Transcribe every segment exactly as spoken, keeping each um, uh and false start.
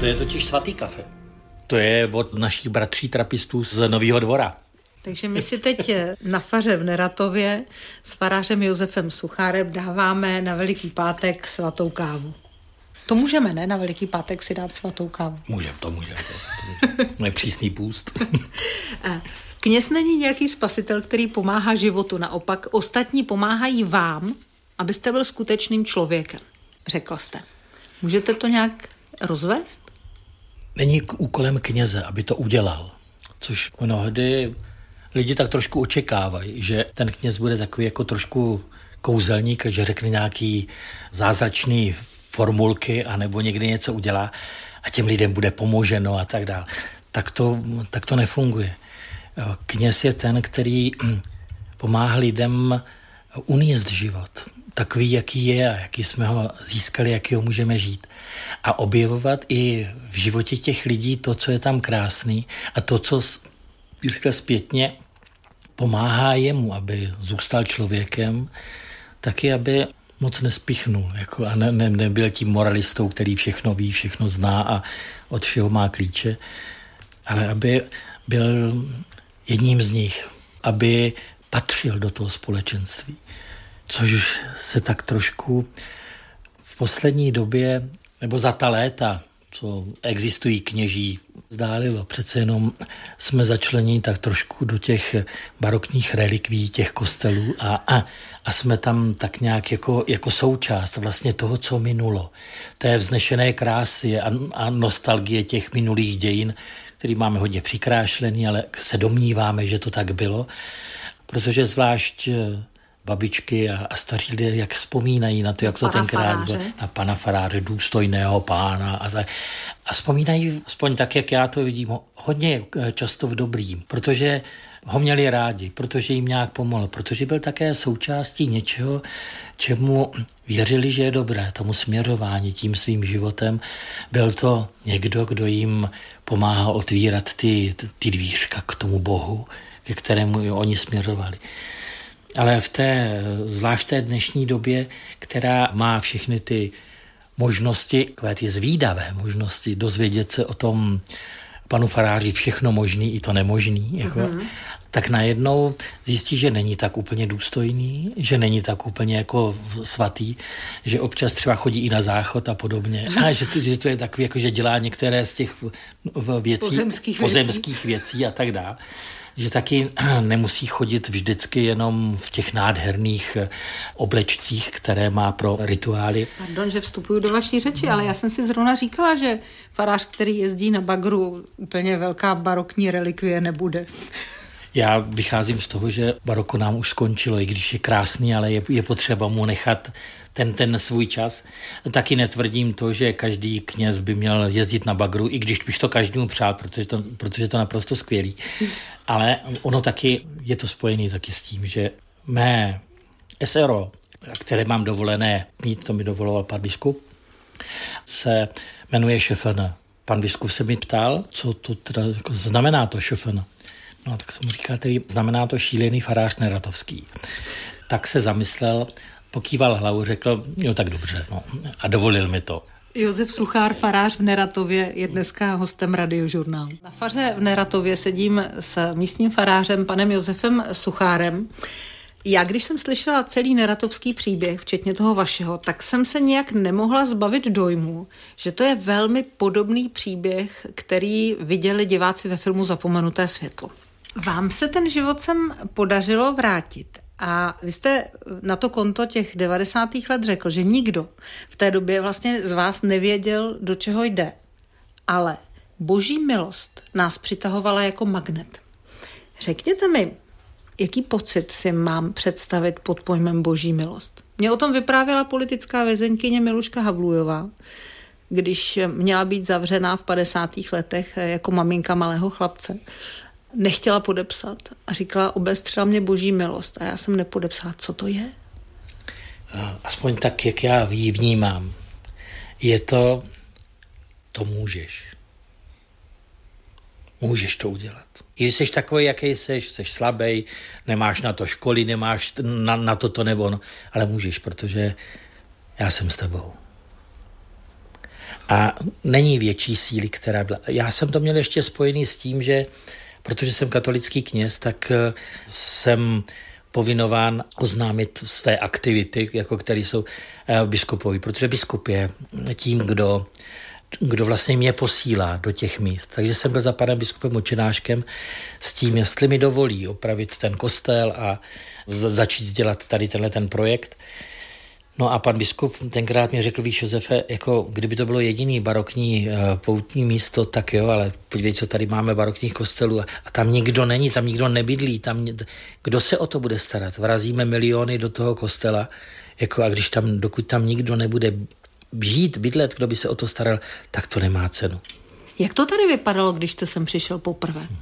To je totiž svatý kafe. To je od našich bratří trapistů z Nového Dvora. Takže my si teď na faře v Neratově s farářem Josefem Suchárem dáváme na Veliký pátek svatou kávu. To můžeme, ne? Na Veliký pátek si dát svatou kávu. Můžeme, to můžeme. To je přísný půst. Kněz není nějaký spasitel, který pomáhá životu. Naopak ostatní pomáhají vám, abyste byl skutečným člověkem, řekl jste. Můžete to nějak rozvést? Není úkolem kněze, aby to udělal. Což mnohdy lidi tak trošku očekávají, že ten kněz bude takový jako trošku kouzelník, že řekne nějaký zázračný formulky anebo někdy něco udělá a těm lidem bude pomoženo a tak dále. Tak to, tak to nefunguje. Kněz je ten, který pomáhá lidem uníst život. Takový, jaký je a jaký jsme ho získali, jaký ho můžeme žít. A objevovat i v životě těch lidí to, co je tam krásný a to, co řekl zpětně pomáhá jemu, aby zůstal člověkem, taky, aby moc nespichnul jako a ne, ne, nebyl tím moralistou, který všechno ví, všechno zná a od všeho má klíče, ale aby byl jedním z nich, aby patřil do toho společenství. Což se tak trošku v poslední době, nebo za ta léta, co existují kněží, zdálilo. Přece jenom jsme začlení tak trošku do těch barokních relikví těch kostelů a, a, a jsme tam tak nějak jako, jako součást vlastně toho, co minulo. Té vznešené krásy a, a nostalgie těch minulých dějin, který máme hodně přikrášlený, ale se domníváme, že to tak bylo. Protože zvlášť babičky a, a staří lidé, jak vzpomínají na to, jak to tenkrát bylo, na pana faráře, důstojného pána a tak. A vzpomínají, aspoň tak, jak já to vidím, hodně často v dobrým, protože ho měli rádi, protože jim nějak pomohl, protože byl také součástí něčeho, čemu věřili, že je dobré, tomu směrování tím svým životem. Byl to někdo, kdo jim pomáhal otvírat ty, ty dvířka k tomu Bohu, ke kterému oni směrovali. Ale v té, zvlášť té dnešní době, která má všechny ty možnosti, takové ty zvídavé možnosti dozvědět se o tom panu faráři všechno možný i to nemožný, jako, mm-hmm. tak najednou zjistí, že není tak úplně důstojný, že není tak úplně jako svatý, že občas třeba chodí i na záchod a podobně. A že to, že to je takový, jako, že dělá některé z těch věcí, pozemských, pozemských věcí. věcí a tak dále. Že taky nemusí chodit vždycky jenom v těch nádherných oblečcích, které má pro rituály. Pardon, že vstupuju do vaší řeči, ale já jsem si zrovna říkala, že farář, který jezdí na bagru, úplně velká barokní relikvie nebude. Já vycházím z toho, že baroko nám už skončilo, i když je krásný, ale je, je potřeba mu nechat ten, ten svůj čas. Taky netvrdím to, že každý kněz by měl jezdit na bagru, i když bych to každému přál, protože to, protože to naprosto skvělý. Ale ono taky, je to spojený taky s tím, že mé es er o, které mám dovolené mít, to mi dovoloval pan biskup, se jmenuje ŠFN. Pan biskup se mi ptal, co to teda jako znamená to ŠFN. No, tak jsem mu říkal, tedy znamená to šílený farář neratovský. Tak se zamyslel, pokýval hlavu, řekl, jo, tak dobře, no, a dovolil mi to. Josef Suchár, farář v Neratově, je dneska hostem Radiožurnálu. Na faře v Neratově sedím s místním farářem, panem Josefem Suchárem. Já, když jsem slyšela celý neratovský příběh, včetně toho vašeho, tak jsem se nějak nemohla zbavit dojmu, že to je velmi podobný příběh, který viděli diváci ve filmu Zapomenuté světlo. Vám se ten život sem podařilo vrátit a vy jste na to konto těch devadesátých let řekl, že nikdo v té době vlastně z vás nevěděl, do čeho jde. Ale boží milost nás přitahovala jako magnet. Řekněte mi, jaký pocit si mám představit pod pojmem boží milost? Mě o tom vyprávěla politická vězeňkyně Miluška Havlujová, když měla být zavřená v padesátých letech jako maminka malého chlapce. Nechtěla podepsat a říkala, obestřela mě boží milost a já jsem nepodepsala. Co to je? Aspoň tak, jak já ji vnímám. Je to, to můžeš. Můžeš to udělat. I když jsi takový, jaký jsi, jsi slabý, nemáš na to školy, nemáš na, na to to nebo no, ale můžeš, protože já jsem s tebou. A není větší síly, která byla. Já jsem to měl ještě spojený s tím, že protože jsem katolický kněz, tak jsem povinován oznámit své aktivity, jako které jsou biskupovi, protože biskup je tím, kdo, kdo vlastně mě posílá do těch míst. Takže jsem byl za panem biskupem Očenáškem s tím, jestli mi dovolí opravit ten kostel a začít dělat tady tenhle ten projekt. No a pan biskup tenkrát mi řekl, víš, Josefe, jako kdyby to bylo jediný barokní uh, poutní místo, tak jo, ale podívej, co tady máme barokních kostelů a, a tam nikdo není, tam nikdo nebydlí, tam kdo se o to bude starat? Vrazíme miliony do toho kostela, jako a když tam, dokud tam nikdo nebude žít, bydlet, kdo by se o to staral, tak to nemá cenu. Jak to tady vypadalo, když jste sem přišel poprvé? Hmm.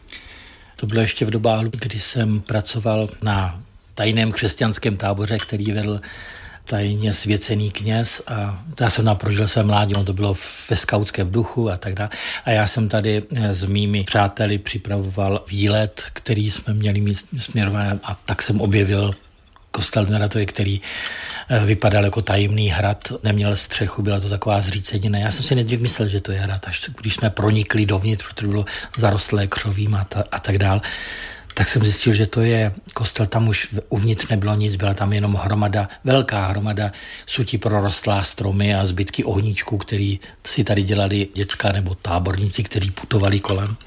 To bylo ještě v dobách, kdy jsem pracoval na tajném křesťanském táboře, který vedl tajně svěcený kněz a já jsem tam prožil své mládí, on to bylo ve skautském duchu a tak dále. A já jsem tady s mými přáteli připravoval výlet, který jsme měli mít směrovaný a tak jsem objevil kostel v Neratově, který vypadal jako tajemný hrad, neměl střechu, byla to taková zřícenina. Já jsem si nejdřív myslel, že to je hrad, až když jsme pronikli dovnitř, protože bylo zarostlé křovím a, ta, a tak dále, tak jsem zjistil, že to je kostel, tam už uvnitř nebylo nic, byla tam jenom hromada, velká hromada sutí prorostlá stromy a zbytky ohníčků, který si tady dělali děcka nebo táborníci, kteří putovali kolem.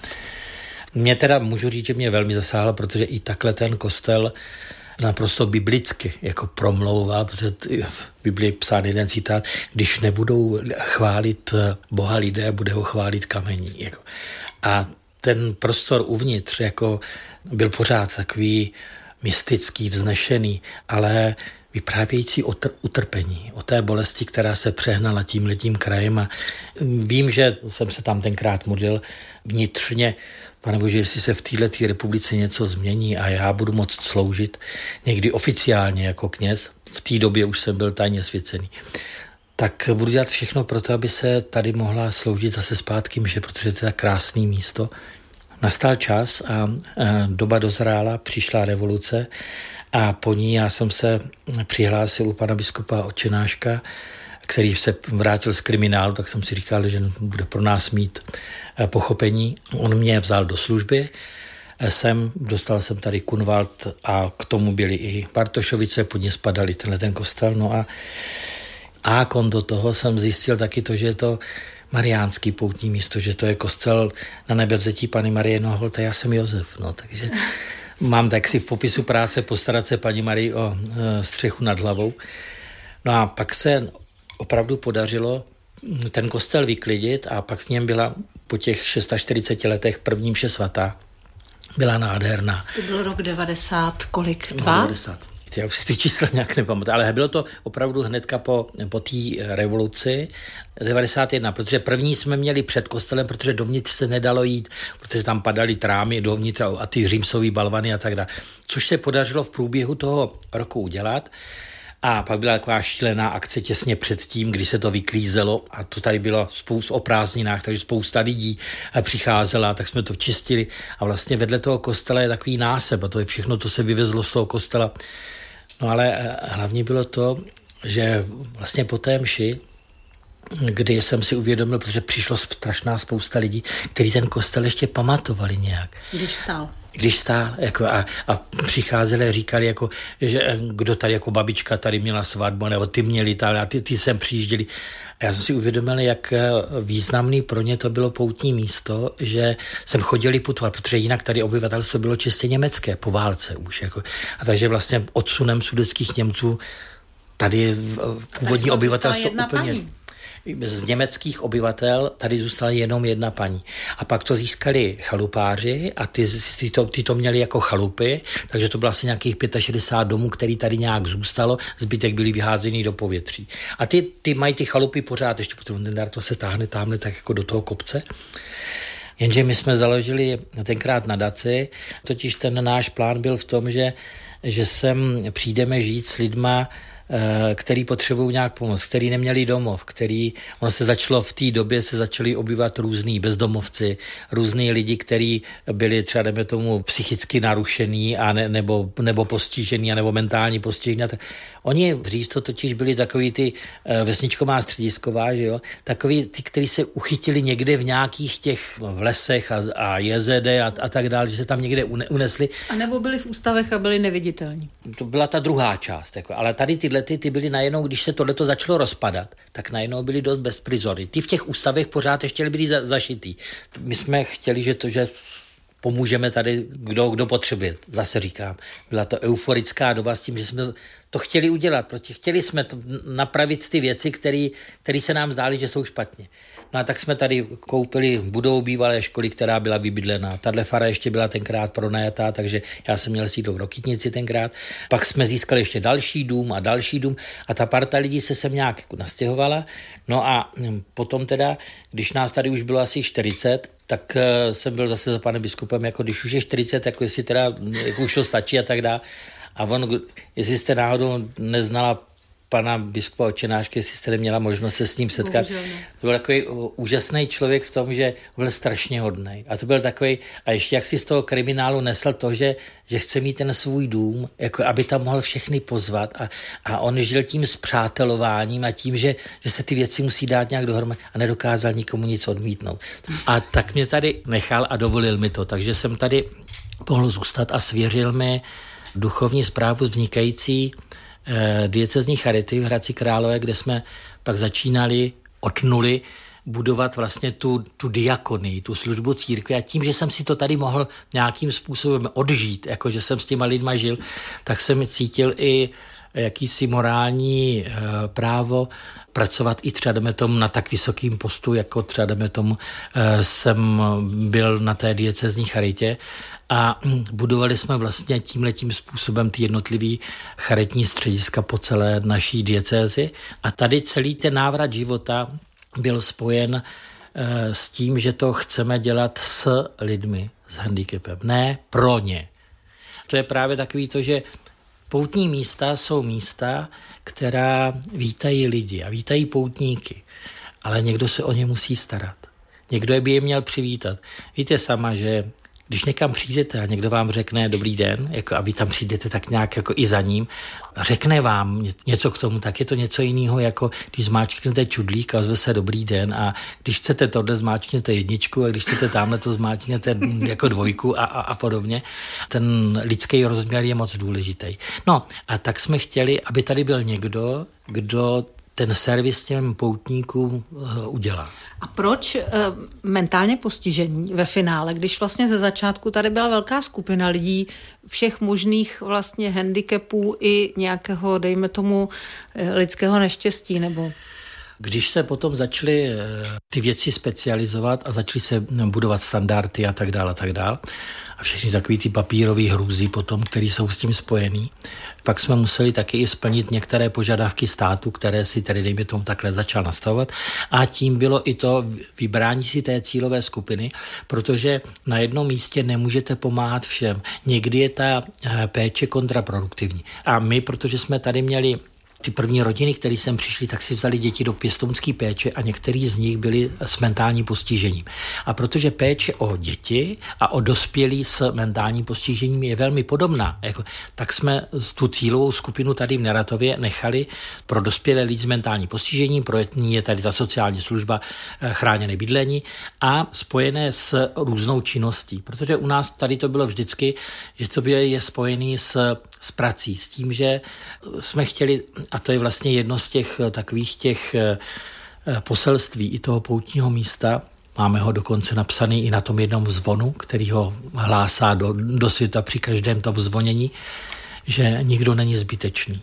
Mě teda můžu říct, že mě velmi zasáhlo, protože i takhle ten kostel naprosto biblicky jako promlouvá, protože v Biblii psán jeden citát, když nebudou chválit Boha lidé, bude ho chválit kamení. Jako. A ten prostor uvnitř jako byl pořád takový mystický, vznešený, ale vyprávějící o tr- utrpení, o té bolesti, která se přehnala tímhletím krajem. A vím, že jsem se tam tenkrát modlil vnitřně, Pane Bože, jestli se v této republice něco změní a já budu moct sloužit někdy oficiálně jako kněz, v té době už jsem byl tajně svěcený, tak budu dělat všechno pro to, aby se tady mohla sloužit zase zpátky mše, protože to je tak krásné místo. Nastal čas a, a doba dozrála, přišla revoluce a po ní já jsem se přihlásil u pana biskupa Očenáška, který se vrátil z kriminálu, tak jsem si říkal, že bude pro nás mít pochopení. On mě vzal do služby, jsem, dostal jsem tady Kunvald a k tomu byly i Bartošovice, pod ně spadali tenhle ten kostel. No a, a kon do toho jsem zjistil taky to, že je to mariánský poutní místo, že to je kostel na nebevzetí Panny Marie, no holt, já jsem Josef, no, takže mám tak si v popisu práce postarat se Paní Marii o e, střechu nad hlavou. No a pak se opravdu podařilo ten kostel vyklidit a pak v něm byla po těch čtyřiceti šesti letech první mše svatá. Byla nádherná. To byl rok devadesát, kolik? Dva? devadesát. Já už si ty čísla nějak nepamatuji, ale bylo to opravdu hnedka po, po té revoluci devadesát jedna, protože první jsme měli před kostelem, protože dovnitř se nedalo jít, protože tam padaly trámy dovnitř a ty římsový balvany a tak dále. Což se podařilo v průběhu toho roku udělat. A pak byla taková šílená akce těsně před tím, kdy se to vyklízelo a to tady bylo spousta o prázdninách, takže spousta lidí přicházela, tak jsme to čistili a vlastně vedle toho kostela je takový násep a to je všechno, to se vyvezlo z toho kostela. No ale hlavně bylo to, že vlastně po té mši, kdy jsem si uvědomil, protože přišlo strašná spousta lidí, kteří ten kostel ještě pamatovali nějak. Když stál. Když stál jako a, a přicházeli a říkali, jako, že kdo tady jako babička tady měla svatbu, nebo ty měli tady a ty, ty sem přijížděli. A já jsem si uvědomil, jak významný pro ně to bylo poutní místo, že jsem chodili putovat, protože jinak tady obyvatelstvo bylo čistě německé, po válce už. Jako. A takže vlastně odsunem sudetských Němců tady původní obyvatelstvo úplně... Paní. Z německých obyvatel tady zůstala jenom jedna paní. A pak to získali chalupáři a ty, ty, to, ty to měli jako chalupy, takže to bylo asi nějakých šedesát pět domů, který tady nějak zůstalo, zbytek byli vyházený do povětří. A ty, ty mají ty chalupy pořád, ještě potom ten dar to se táhne tamhle tak jako do toho kopce. Jenže my jsme založili tenkrát nadaci, totiž ten náš plán byl v tom, že, že sem přijdeme žít s lidma který potřebují nějak pomoct, který neměli domov, který, ono se začalo v té době, se začali obývat různý bezdomovci, různý lidi, kteří byli třeba, dejme tomu, psychicky narušený a ne, nebo, nebo postižený, nebo mentální postižený. Oni dřív to totiž byli takový ty vesničková středisková, že jo, takový ty, kteří se uchytili někde v nějakých těch v lesech a, a J Z D a, a tak dále, že se tam někde unesli. A nebo byli v ústavech a byli neviditelní. To byla ta druhá část, jako, ale tady tyhle ty, ty byly najednou, když se tohleto začalo rozpadat, tak najednou byli dost bezprizory. Ty v těch ústavech pořád ještě byli za, zašitý. My jsme chtěli, že to, že pomůžeme tady, kdo, kdo potřebuje, zase říkám. Byla to euforická doba s tím, že jsme to chtěli udělat. Prostě chtěli jsme to napravit ty věci, které se nám zdály, že jsou špatně. No a tak jsme tady koupili budovu bývalé školy, která byla vybydlená. Tahle fara ještě byla tenkrát pronajatá, takže já jsem měl sídlo v Rokytnici tenkrát. Pak jsme získali ještě další dům a další dům a ta parta lidí se sem nějak nastěhovala. No a potom teda, když nás tady už bylo asi čtyřicet, tak jsem byl zase za panem biskupem, jako když už je čtyřicet, jako jestli teda, jako už to stačí a tak dále. A on, jestli jste náhodou neznala pana biskupa Očenášky, jestli jste neměla možnost se s ním setkat. To byl takový úžasný člověk v tom, že byl strašně hodný. A to byl takový, a ještě jak si z toho kriminálu nesl to, že, že chce mít ten svůj dům, jako aby tam mohl všechny pozvat a, a on žil tím spřátelováním a tím, že, že se ty věci musí dát nějak dohromady a nedokázal nikomu nic odmítnout. A tak mě tady nechal a dovolil mi to, takže jsem tady mohl zůstat a svěřil mi duchovní správu vznikající diecezní charity v Hradci Králové, kde jsme pak začínali od nuly budovat vlastně tu, tu diakonii, tu službu církve a tím, že jsem si to tady mohl nějakým způsobem odžít, jako že jsem s těma lidma žil, tak jsem cítil i jakýsi morální e, právo pracovat i třeba jdeme tomu na tak vysokým postu, jako třeba jdeme tomu e, jsem byl na té diecezní charitě a budovali jsme vlastně tímhletím způsobem ty jednotlivý charitní střediska po celé naší diecézi a tady celý ten návrat života byl spojen e, s tím, že to chceme dělat s lidmi s handicapem, ne pro ně. To je právě takový to, že poutní místa jsou místa, která vítají lidi a vítají poutníky, ale někdo se o ně musí starat. Někdo by je měl přivítat. Víte sama, že když někam přijdete a někdo vám řekne dobrý den, jako a vy tam přijdete tak nějak jako i za ním, řekne vám něco k tomu, tak je to něco jiného, jako když zmáčknete čudlík a ozve se dobrý den a když chcete tohle zmáčkněte jedničku a když chcete tamhle to zmáčkněte jako dvojku a, a, a podobně. Ten lidský rozměr je moc důležitý. No a tak jsme chtěli, aby tady byl někdo, kdo ten servis těm poutníkům udělá. A proč e, mentálně postižení ve finále, když vlastně ze začátku tady byla velká skupina lidí všech možných vlastně handicapů i nějakého, dejme tomu, lidského neštěstí, nebo... Když se potom začaly ty věci specializovat a začaly se budovat standardy a tak dále a tak dále a všechny takový ty papírový hrůzy potom, které jsou s tím spojený, pak jsme museli taky i splnit některé požadavky státu, které si tedy dejme tomu takhle začal nastavovat a tím bylo i to vybrání si té cílové skupiny, protože na jednom místě nemůžete pomáhat všem. Někdy je ta péče kontraproduktivní. A my, protože jsme tady měli ty první rodiny, které sem přišly, tak si vzali děti do pěstounské péče a některý z nich byli s mentálním postižením. A protože péče o děti a o dospělí s mentálním postižením je velmi podobná, jako, tak jsme tu cílovou skupinu tady v Neratově nechali pro dospělé lidi s mentálním postižením, pro ní je tady ta sociální služba chráněné bydlení a spojené s různou činností. Protože u nás tady to bylo vždycky, že to je spojený s, s prací, s tím, že jsme chtěli. A to je vlastně jedno z těch takových těch poselství i toho poutního místa. Máme ho dokonce napsaný i na tom jednom zvonu, který ho hlásá do, do světa při každém tom zvonění, že nikdo není zbytečný.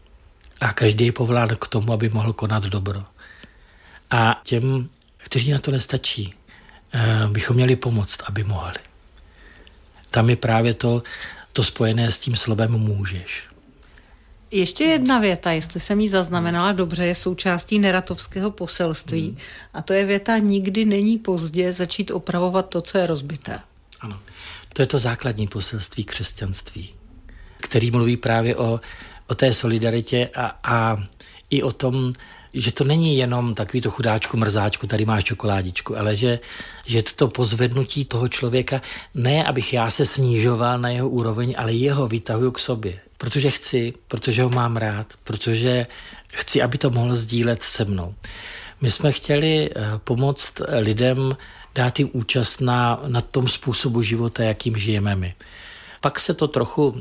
A každý je povolán k tomu, aby mohl konat dobro. A těm, kteří na to nestačí, bychom měli pomoct, aby mohli. Tam je právě to, to spojené s tím slovem můžeš. Ještě jedna věta, jestli jsem ji zaznamenala dobře, je součástí neratovského poselství. Hmm. A to je věta, nikdy není pozdě začít opravovat to, co je rozbité. Ano, to je to základní poselství křesťanství, který mluví právě o, o té solidaritě a, a i o tom, že to není jenom takový to chudáčku, mrzáčku, tady máš čokoládičku, ale že, že to pozvednutí toho člověka, ne abych já se snižoval na jeho úroveň, ale jeho vytahuju k sobě. Protože chci, protože ho mám rád, protože chci, aby to mohl sdílet se mnou. My jsme chtěli pomoct lidem, dát jim účast na, na tom způsobu života, jakým žijeme my. Pak se to trochu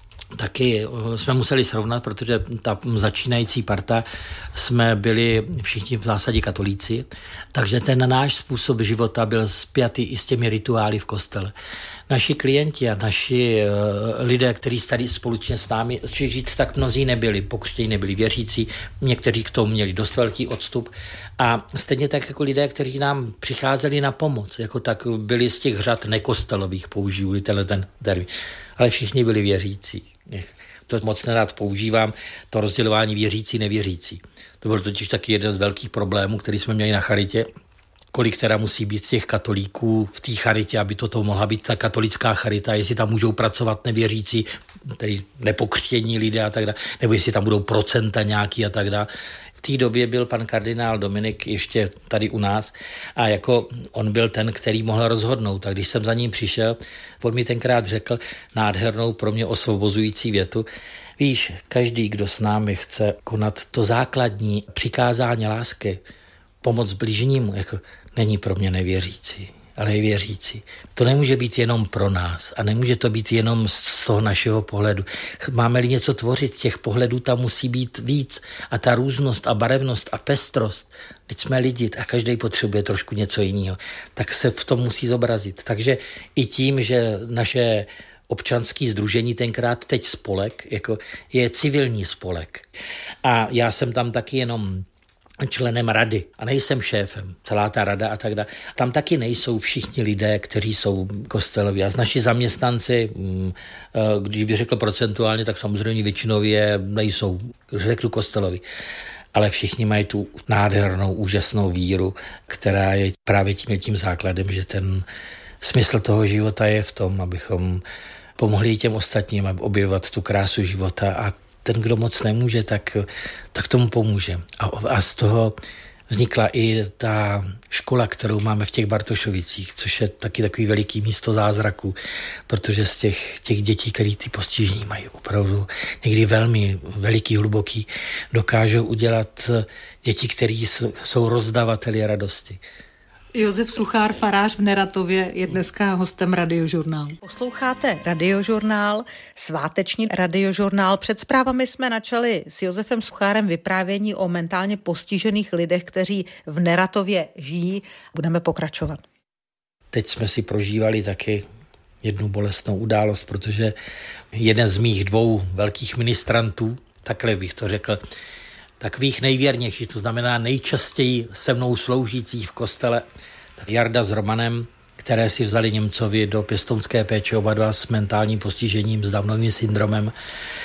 taky jsme museli srovnat, protože ta začínající parta jsme byli všichni v zásadě katolíci, takže ten náš způsob života byl spjatý i s těmi rituály v kostele. Naši klienti a naši lidé, kteří tady společně s námi žít, tak mnozí nebyli, pokřtění nebyli věřící, někteří k tomu měli dost velký odstup a stejně tak jako lidé, kteří nám přicházeli na pomoc, jako tak byli z těch řad nekostelových, použiju tenhle ten termín, ale všichni byli věřící. To moc nerád používám, to rozdělování věřící, nevěřící. To byl totiž taky jeden z velkých problémů, který jsme měli na charitě. Kolik teda musí být těch katolíků v té charitě, aby toto mohla být ta katolická charita, jestli tam můžou pracovat nevěřící, tedy nepokřtění lidé a tak dále, nebo jestli tam budou procenta nějaký a tak dále. V té době byl pan kardinál Dominik ještě tady u nás a jako on byl ten, který mohl rozhodnout. A když jsem za ním přišel, on mi tenkrát řekl nádhernou pro mě osvobozující větu. Víš, každý, kdo s námi chce konat to základní přikázání lásky, pomoc bližnímu, jako není pro mě nevěřící, ale je věřící. To nemůže být jenom pro nás a nemůže to být jenom z toho našeho pohledu. Máme-li něco tvořit, těch pohledů tam musí být víc a ta různost a barevnost a pestrost, teď jsme lidi a každý potřebuje trošku něco jiného, tak se v tom musí zobrazit. Takže i tím, že naše občanský sdružení, tenkrát teď spolek, jako je civilní spolek. A já jsem tam taky jenom členem rady a nejsem šéfem, celá ta rada a tak dále. Tam taky nejsou všichni lidé, kteří jsou kosteloví. A z naši zaměstnanci, když bych řekl procentuálně, tak samozřejmě většinově nejsou, řeknu kosteloví. Ale všichni mají tu nádhernou, úžasnou víru, která je právě tím, tím základem, že ten smysl toho života je v tom, abychom pomohli těm ostatním, aby objevovat tu krásu života a ten, kdo moc nemůže, tak, tak tomu pomůže. A, a z toho vznikla i ta škola, kterou máme v těch Bartošovicích, což je taky takový veliký místo zázraku, protože z těch, těch dětí, který ty postižení mají opravdu někdy velmi veliký, hluboký, dokážou udělat děti, které jsou rozdavateli radosti. Josef Suchár, farář v Neratově, je dneska hostem Radiožurnálu. Posloucháte Radiožurnál, sváteční Radiožurnál. Před zprávami jsme načali s Josefem Suchárem vyprávění o mentálně postižených lidech, kteří v Neratově žijí. Budeme pokračovat. Teď jsme si prožívali taky jednu bolestnou událost, protože jeden z mých dvou velkých ministrantů, takhle bych to řekl, takových nejvěrnějších, to znamená nejčastěji se mnou sloužících v kostele, tak Jarda s Romanem, které si vzali Němcovi do pěstounské péče, oba dva s mentálním postižením, s Downovým syndromem.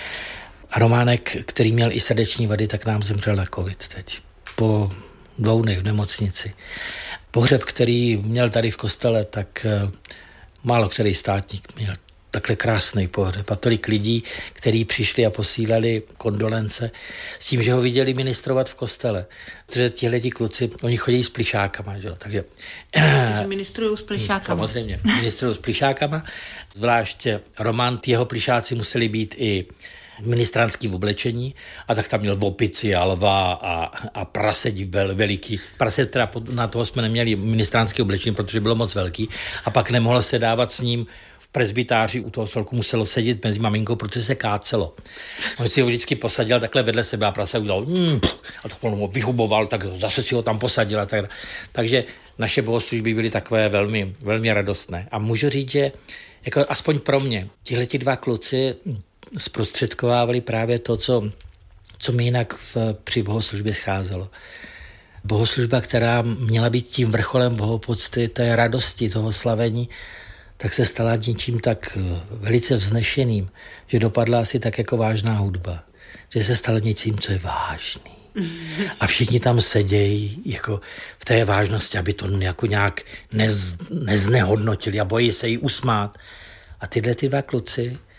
A Románek, který měl i srdeční vady, tak nám zemřel na covid teď. Po dvou dnech v nemocnici. Pohřeb, který měl tady v kostele, tak málo který státník měl takhle krásný pohřeb a tolik lidí, kteří přišli a posílali kondolence s tím, že ho viděli ministrovat v kostele. Protože tihle kluci, oni chodí s plišákama, že? Takže Takže ministrují s plišákama. Samozřejmě, ministrují s plišákama. Zvlášť Roman, jeho plišáci museli být i v ministránském oblečení a tak tam měl opici a lva a, a prase vel, veliký. Prase teda na toho jsme neměli ministránské oblečení, protože bylo moc velký a pak nemohl se dávat s ním presbytáři u toho stolku muselo sedět mezi maminkou, protože se kácelo. On si ho vždycky posadil takhle vedle sebe a prase udělal mm, a tak on ho vyhuboval, tak zase si ho tam posadil a tak. Takže naše bohoslužby byly takové velmi, velmi radostné. A můžu říct, že jako aspoň pro mě, tihleti dva kluci zprostředkovávali právě to, co, co mi jinak v, při bohoslužbě scházelo. Bohoslužba, která měla být tím vrcholem bohopocty, té radosti, toho slavení, tak se stala něčím tak velice vznešeným, že dopadla asi tak jako vážná hudba. Že se stala něčím, co je vážný. A všichni tam sedějí jako v té vážnosti, aby to jako nějak nez, neznehodnotili a bojí se jí usmát. A tyhle ty dva kluci,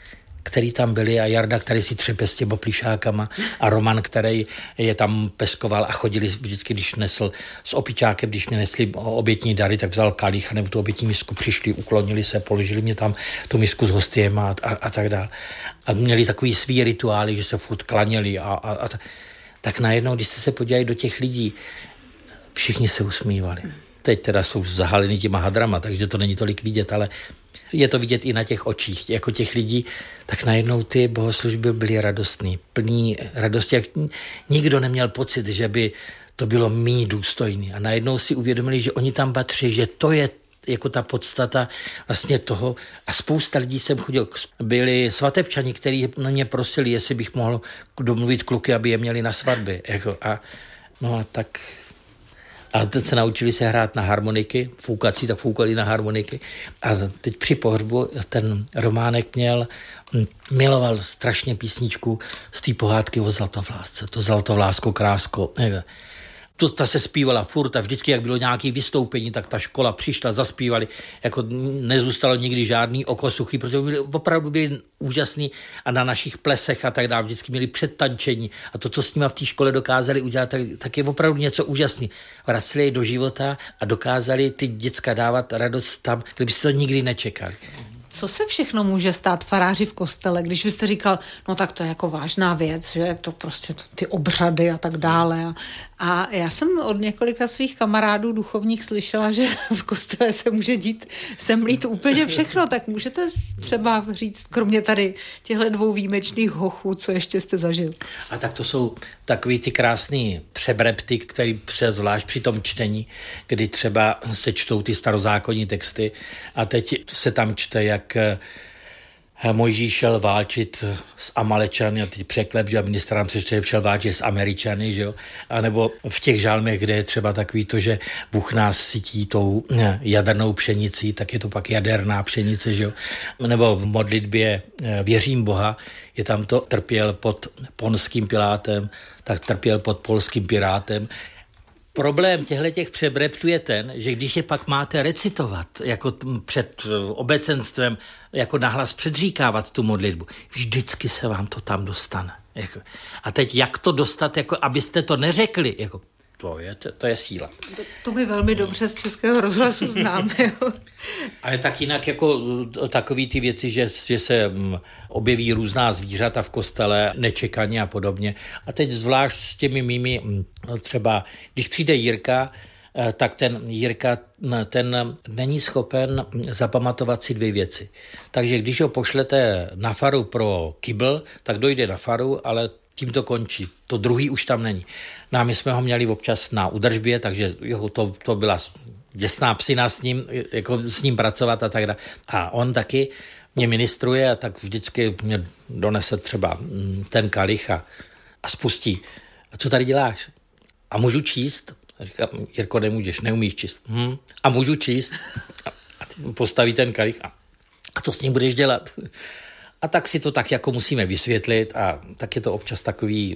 který tam byli a Jarda, který si třepe s těma plišákama a Roman, který je tam peskoval a chodili vždycky, když nesl s opičákem, když mě nesli obětní dary, tak vzal kalich nebo tu obětní misku, přišli, uklonili se, položili mě tam tu misku s hostiem a, a, a tak dále. A měli takový svý rituály, že se furt klaněli a, a, a tak najednou, když jste se podívali do těch lidí, všichni se usmívali. Teď teda jsou zahaleny těma hadrama, takže to není tolik vidět, ale je to vidět i na těch očích, jako těch lidí, tak najednou ty bohoslužby byly radostný, plný radosti, jak nikdo neměl pocit, že by to bylo méně důstojný. A najednou si uvědomili, že oni tam patří, že to je jako ta podstata vlastně toho. A spousta lidí jsem chodil, byli svatebčani, kteří na mě prosili, jestli bych mohl domluvit kluky, aby je měli na svatbě. Jako a, no a tak... A teď se naučili se hrát na harmoniky, foukací, tak foukali na harmoniky. A teď při pohřbu ten Románek měl, miloval strašně písničku z té pohádky o Zlatovlásce. To Zlatovlásko krásko. To, ta se zpívala furt a vždycky, jak bylo nějaké vystoupení, tak ta škola přišla, zaspívali. Jako nezůstalo nikdy žádný oko suchý, protože byli, opravdu byli úžasní a na našich plesech a tak dále. Vždycky měli předtančení a to, co s nimi v té škole dokázali udělat, tak, tak je opravdu něco úžasný. Vraceli je do života a dokázali ty děcka dávat radost tam, kdyby si to nikdy nečekali. Co se všechno může stát faráři v kostele, když vy jste říkal, no tak to je jako vážná věc, že to prostě ty obřady a tak dále. A, a já jsem od několika svých kamarádů duchovních slyšela, že v kostele se může dít semlít úplně všechno, tak můžete třeba říct, kromě tady těchto dvou výjimečných hochů, co ještě jste zažil? A tak to jsou takový ty krásný přebrepty, který přes zvlášť při tom čtení, kdy třeba se čtou ty starozákonní texty a teď se tam čte, jak Mojžíš šel válčit s Amalečany a teď překlep, že ministr nám se šel válčit s Američany, že jo? A nebo v těch žálmech, kde je třeba takový to, že Bůh nás sytí tou jadernou pšenicí, tak je to pak jaderná pšenice, že jo? Nebo v modlitbě Věřím Boha, je tam to trpěl pod ponským Pilátem, tak trpěl pod polským pirátem. Problém těchto přebreptů je ten, že když je pak máte recitovat jako před obecenstvem, jako nahlas předříkávat tu modlitbu, vždycky se vám to tam dostane. Jako. A teď jak to dostat, jako abyste to neřekli, jako, to, je, to, to je síla. To, to my velmi dobře z Českého rozhlasu známe. Jo. Ale tak jinak jako takový ty věci, že, že se objeví různá zvířata v kostele, nečekaně a podobně. A teď zvlášť s těmi mými, třeba když přijde Jirka, tak ten Jirka ten není schopen zapamatovat si dvě věci. Takže když ho pošlete na faru pro kybl, tak dojde na faru, ale tím to končí. To druhý už tam není. No a my jsme ho měli občas na údržbě, takže jo, to, to byla děsná psina s ním, jako s ním pracovat a tak dále. A on taky mě ministruje a tak vždycky mě donese třeba ten kalich a, a spustí. A co tady děláš? A můžu číst? A říkám, Jirko, nemůžeš, neumíš číst. Hm. A můžu číst? A postaví ten kalich a, a co s ním budeš dělat? A tak si to tak jako musíme vysvětlit a tak je to občas takový,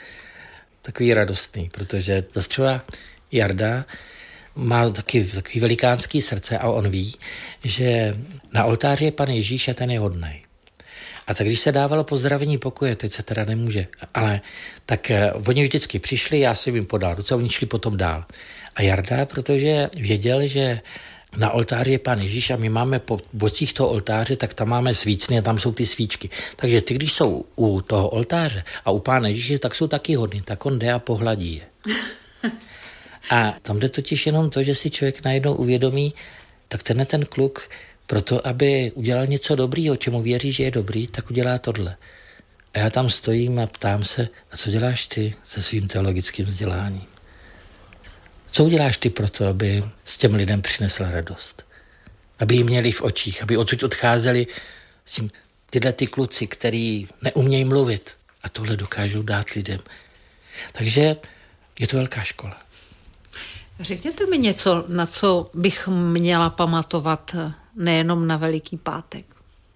takový radostný, protože zase třeba Jarda má taky takový velikánský srdce a on ví, že na oltáři je Pan Ježíš a ten je hodnej. A tak když se dávalo pozdravení pokoje, teď se teda nemůže, ale tak oni vždycky přišli, já jsem jim podal ruce, oni šli potom dál. A Jarda, protože věděl, že na oltáři je Pán Ježíš a my máme po bocích toho oltáře, tak tam máme svícny a tam jsou ty svíčky. Takže ty, když jsou u toho oltáře a u Pána Ježíše, tak jsou taky hodný, tak on jde a pohladí je. A tam jde totiž jenom to, že si člověk najednou uvědomí, tak tenhle ten kluk, proto aby udělal něco dobrýho, čemu věří, že je dobrý, tak udělá tohle. A já tam stojím a ptám se, a co děláš ty se svým teologickým vzděláním? Co uděláš ty pro to, aby s těm lidem přinesla radost? Aby ji měli v očích, aby odsud odcházeli s tím, tyhle ty kluci, který neumějí mluvit a tohle dokážou dát lidem. Takže je to velká škola. Řekněte mi něco, na co bych měla pamatovat nejenom na Veliký pátek.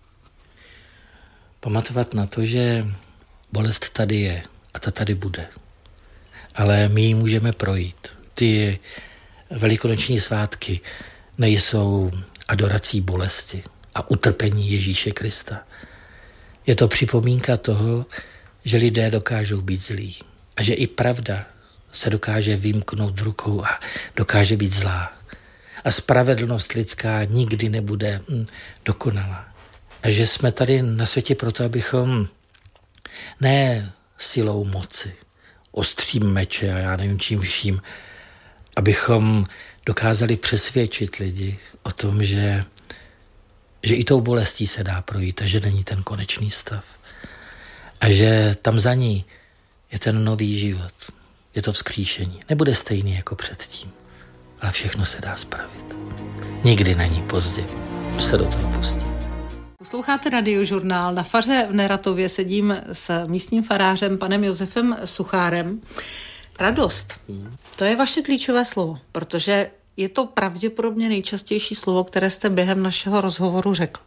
Pamatovat na to, že bolest tady je a ta tady bude. Ale my ji můžeme projít. Ty velikonoční svátky nejsou adorací bolesti a utrpení Ježíše Krista. Je to připomínka toho, že lidé dokážou být zlí a že i pravda se dokáže vymknout rukou a dokáže být zlá. A spravedlnost lidská nikdy nebude hm, dokonalá. A že jsme tady na světě proto, abychom ne silou moci, ostrým meče a já nevím čím vším, abychom dokázali přesvědčit lidi o tom, že, že i tou bolestí se dá projít a že není ten konečný stav. A že tam za ní je ten nový život. Je to vzkříšení. Nebude stejný jako předtím, ale všechno se dá spravit. Nikdy není pozdě se do toho pustit. Posloucháte Radiožurnál. Na faře v Neratově sedím s místním farářem panem Josefem Suchárem. Radost, to je vaše klíčové slovo, protože je to pravděpodobně nejčastější slovo, které jste během našeho rozhovoru řekl.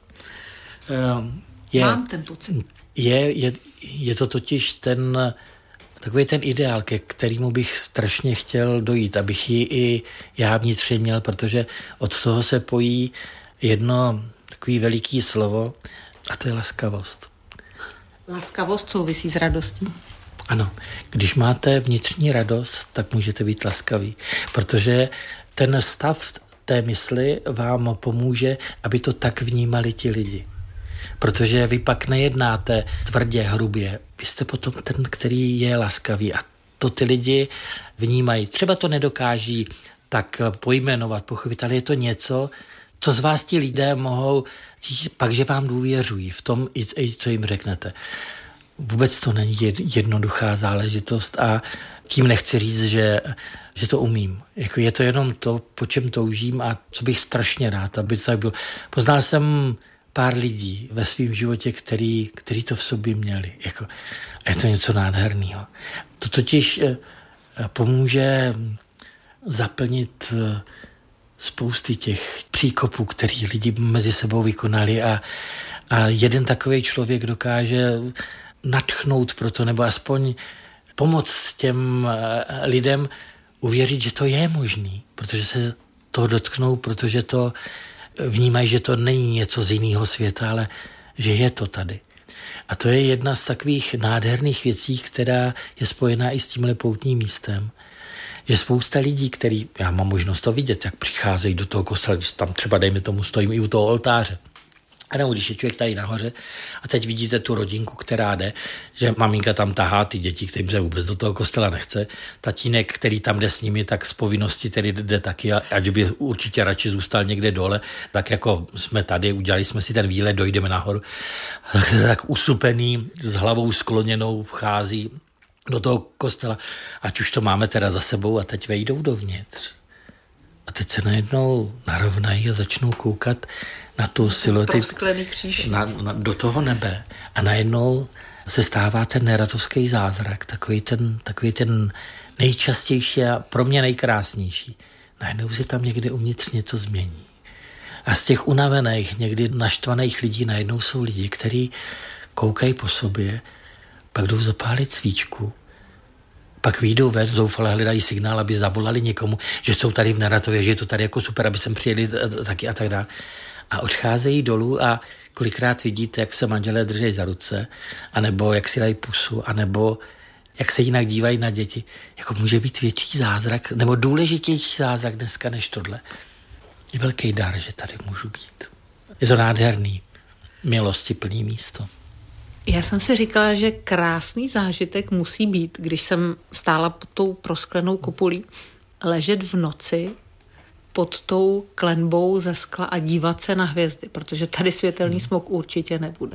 Um, je, Mám ten pocit. Je, je, je to totiž ten takový ten ideál, ke kterému bych strašně chtěl dojít, abych ji i já vnitřně měl, protože od toho se pojí jedno takový veliký slovo a to je laskavost. Laskavost souvisí s radostí? Ano, když máte vnitřní radost, tak můžete být laskaví, protože ten stav té mysli vám pomůže, aby to tak vnímali ti lidi. Protože vy pak nejednáte tvrdě, hrubě. Vy jste potom ten, který je laskavý a to ty lidi vnímají. Třeba to nedokáží tak pojmenovat, pochopit, ale je to něco, co z vás ti lidé mohou, pak, že vám důvěřují v tom, i co jim řeknete. Vůbec to není jednoduchá záležitost a tím nechci říct, že, že to umím. Jako je to jenom to, po čem toužím a co bych strašně rád, aby to tak bylo. Poznal jsem pár lidí ve svém životě, který, který to v sobě měli. Jako, a je to něco nádherného. To totiž pomůže zaplnit spousty těch příkopů, který lidi mezi sebou vykonali a, a jeden takový člověk dokáže nadchnout pro to, nebo aspoň pomoct těm lidem uvěřit, že to je možný, protože se toho dotknou, protože to vnímají, že to není něco z jiného světa, ale že je to tady. A to je jedna z takových nádherných věcí, která je spojená i s tímhle poutním místem. Že spousta lidí, který, já mám možnost to vidět, jak přicházejí do toho kostela, když tam třeba, dejme tomu, stojím i u toho oltáře. A nebo když je člověk tady nahoře a teď vidíte tu rodinku, která jde, že maminka tam tahá ty děti, kterým se vůbec do toho kostela nechce. Tatínek, který tam jde s nimi, tak z povinnosti tedy jde taky, ať by určitě radši zůstal někde dole, tak jako jsme tady, udělali jsme si ten výlet, dojdeme nahoru. Tak, tak usupený, s hlavou skloněnou vchází do toho kostela, ať už to máme teda za sebou a teď vejdou dovnitř. A teď se najednou narovnají a začnou koukat na tu siluetu, na, na, do toho nebe. A najednou se stává ten neratovský zázrak, takový ten, takový ten nejčastější a pro mě nejkrásnější. Najednou se tam někde uvnitř něco změní. A z těch unavených, někdy naštvaných lidí najednou jsou lidi, kteří koukají po sobě, pak jdou zapálit svíčku, pak výjdou ven, zoufale hledají signál, aby zavolali někomu, že jsou tady v Neratově, že je to tady jako super, aby sem přijeli taky a tak dále. A odcházejí dolů a kolikrát vidíte, jak se manželé drží za ruce, anebo jak si dají pusu, anebo jak se jinak dívají na děti. Jako může být větší zázrak, nebo důležitější zázrak dneska než tohle. Je velký dar, že tady můžu být. Je to nádherný, milostiplný místo. Já jsem si říkala, že krásný zážitek musí být, když jsem stála pod tou prosklenou kopulí, ležet v noci pod tou klenbou ze skla a dívat se na hvězdy, protože tady světelný smog určitě nebude.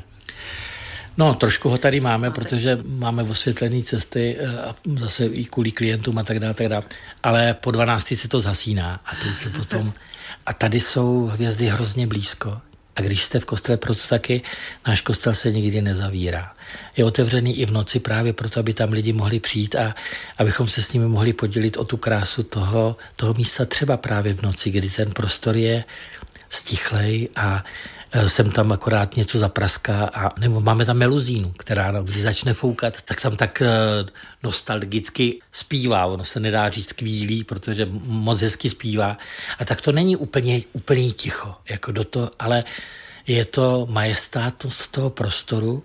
No, trošku ho tady máme, Máte. protože máme osvětlené cesty a zase i kvůli klientům a tak dále, tak dále. Ale po dvanácti se to zasíná a to už je potom. A tady jsou hvězdy hrozně blízko. A když jste v kostele, proto taky náš kostel se nikdy nezavírá. Je otevřený i v noci právě proto, aby tam lidi mohli přijít a abychom se s nimi mohli podělit o tu krásu toho, toho místa třeba právě v noci, kdy ten prostor je stichlej a sem tam akorát něco zapraská a nebo máme tam meluzínu, která no, když začne foukat, tak tam tak nostalgicky zpívá. Ono se nedá říct kvílí, protože moc hezky zpívá. A tak to není úplně, úplně ticho, jako do toho, ale je to majestátnost toho prostoru,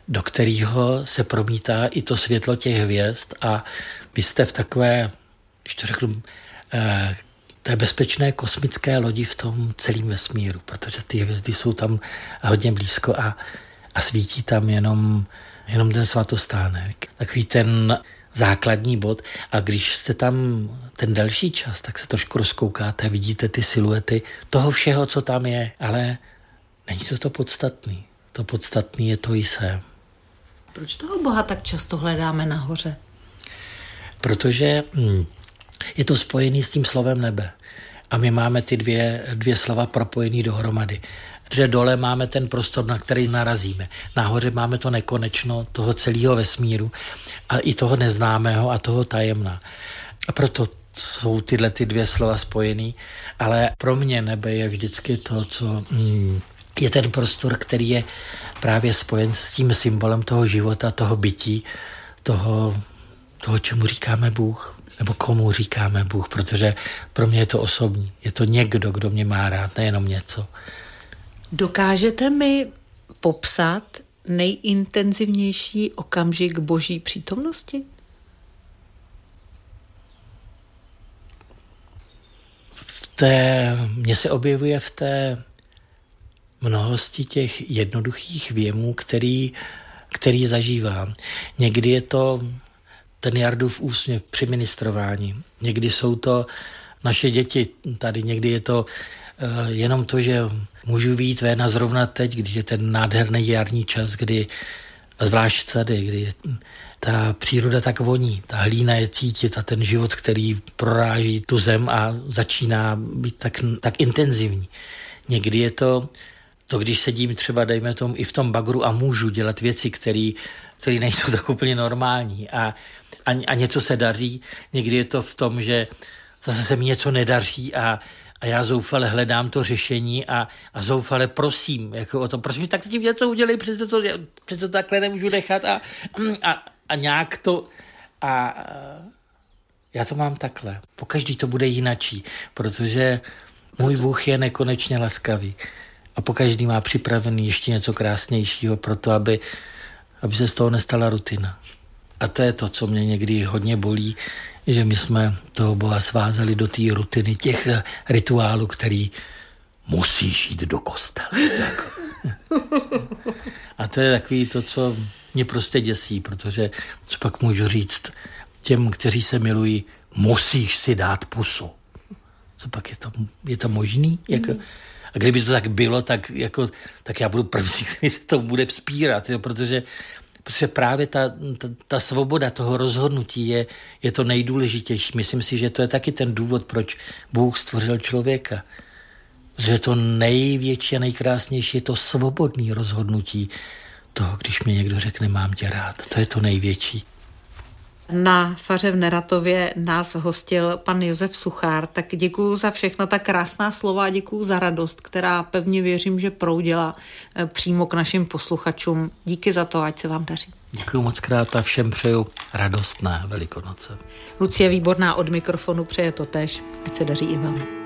do kterého se promítá i to světlo těch hvězd a vy jste v takové, když to řeknu, eh, té bezpečné kosmické lodi v tom celém vesmíru, protože ty hvězdy jsou tam hodně blízko a, a svítí tam jenom, jenom ten svatostánek. Takový ten základní bod a když jste tam ten další čas, tak se trošku rozkoukáte, vidíte ty siluety toho všeho, co tam je, ale není to to podstatný. To podstatný je to jsem. Proč toho Boha tak často hledáme nahoře? Protože hm, je to spojený s tím slovem nebe. A my máme ty dvě, dvě slova propojený dohromady. Protože dole máme ten prostor, na který narazíme. Nahoře máme to nekonečno toho celého vesmíru a i toho neznámého a toho tajemná. A proto jsou tyhle ty dvě slova spojený, ale pro mě nebe je vždycky to, co hm, je ten prostor, který je právě spojen s tím symbolem toho života, toho bytí, toho, toho čemu říkáme Bůh. Nebo komu říkáme Bůh, protože pro mě je to osobní. Je to někdo, kdo mě má rád, nejenom něco. Dokážete mi popsat nejintenzivnější okamžik Boží přítomnosti? V té, mně se objevuje v té mnohosti těch jednoduchých věmů, který, který zažívám. Někdy je to ten Jardův úsměv při ministrování. Někdy jsou to naše děti tady, někdy je to uh, jenom to, že můžu vyjít ven a zrovna teď, když je ten nádherný jarní čas, kdy, a zvlášť tady, kdy ta příroda tak voní, ta hlína je cítit a ten život, který proráží tu zem a začíná být tak, tak intenzivní. Někdy je to, to, když sedím třeba, dejme tomu, i v tom bagru a můžu dělat věci, které nejsou tak úplně normální a A, a něco se daří, někdy je to v tom, že zase se mi něco nedaří a, a já zoufale hledám to řešení a, a zoufale prosím, jako o to, prosím, tak tím něco udělej, přece to, přece to takhle nemůžu nechat a, a, a nějak to a já to mám takhle. Pokaždý to bude jinačí, protože můj Bůh je nekonečně laskavý a pokaždý má připravený ještě něco krásnějšího pro to, aby, aby se z toho nestala rutina. A to je to, co mě někdy hodně bolí, že my jsme toho Boha svázali do té rutiny těch rituálů, který musíš jít do kostela. A to je takový to, co mě prostě děsí, protože co pak můžu říct těm, kteří se milují, musíš si dát pusu. Co pak je to, je to možný? Jako, a kdyby to tak bylo, tak, jako, tak já budu první, který se to bude vzpírat, jo, protože Protože právě ta, ta, ta svoboda toho rozhodnutí je, je to nejdůležitější. Myslím si, že to je taky ten důvod, proč Bůh stvořil člověka. Že to největší a nejkrásnější je to svobodné rozhodnutí toho, když mi někdo řekne, mám tě rád. To je to největší. Na faře v Neratově nás hostil pan Josef Suchár, tak děkuju za všechna ta krásná slova a děkuju za radost, která pevně věřím, že proudila přímo k našim posluchačům. Díky za to, ať se vám daří. Děkuju moc krát a všem přeju radostné Velikonoce. Lucie Výborná od mikrofonu přeje to též, ať se daří i vám.